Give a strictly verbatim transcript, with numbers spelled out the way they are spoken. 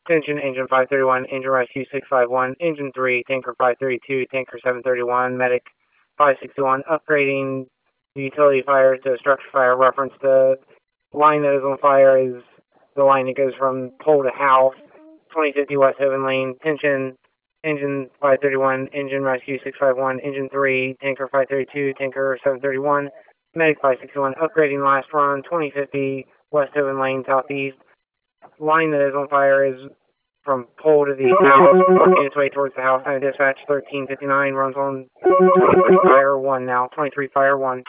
Attention, Engine five thirty-one, Engine Rescue six five one, Engine three, Tanker five thirty-two, Tanker seven thirty-one, Medic five sixty-one, upgrading the utility fire to structure fire. Reference the line that is on fire is the line that goes from pole to house, twenty fifty West Hoven Lane. Attention, Engine five thirty-one, Engine Rescue six five one, Engine three, Tanker five thirty-two, Tanker seven thirty-one, Medic five sixty-one, upgrading last run, twenty fifty West Hoven Lane, southeast. Line that is on fire is from pole to the house, working its way towards the house. And dispatch thirteen fifty-nine runs on twenty-three fire one now, twenty-three fire one.